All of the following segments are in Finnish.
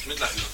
Nyt lähdetään.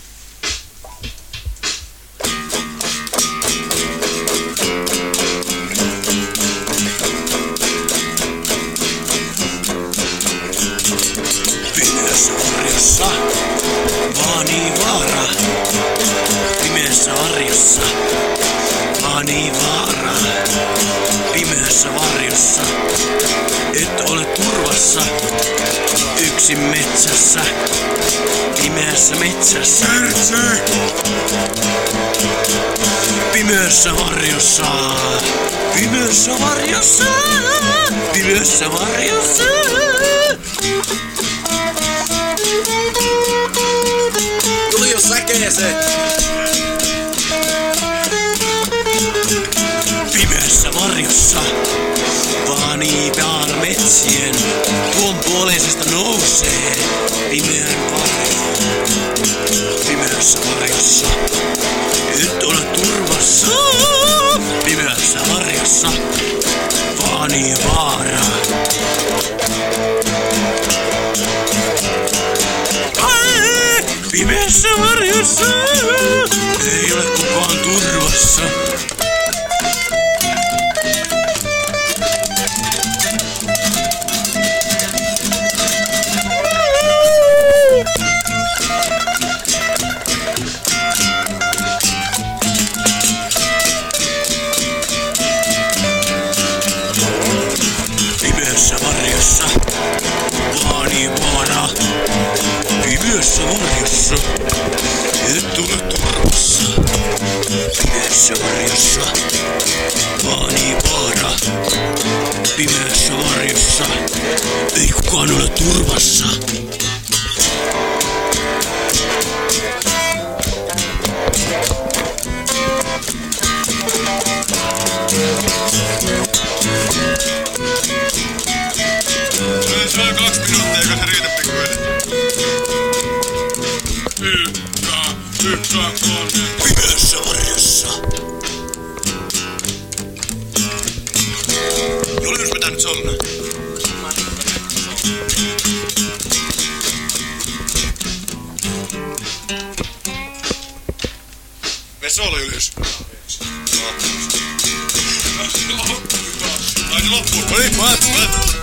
Pimeässä varjossa vaanii vaara. Pimeässä varjossa vaanii vaara. Pimeässä varjossa et ole turvassa. Yksin metsässä, pimeässä metsässä. Pimeässä varjossa, pimeässä varjossa, pimeässä varjossa. Tuli jo säkeeseen. Pimeässä varjossa vaanii vaara metsien. Tuon puoleisesta nousee pimeän varjo. Pimeässä varjossa et ole turvassa. Pimeässä varjossa vaanii vaara. Pimeässä varjossa ei ole kukaan turvassa. Pimeässä varjossa vaanii vaara. Pimeässä varjossa et ole turvassa. Pimeässä varjossa vaanii vaara. Pimeässä varjossa ei kukaan ole turvassa. Se on 2 minuuttia, eikä se riitä pikkuinen. Pimeässä varjossa. Julius, mitä nyt solna? Vesolo, Julius. Aina loppuun. No niin, mä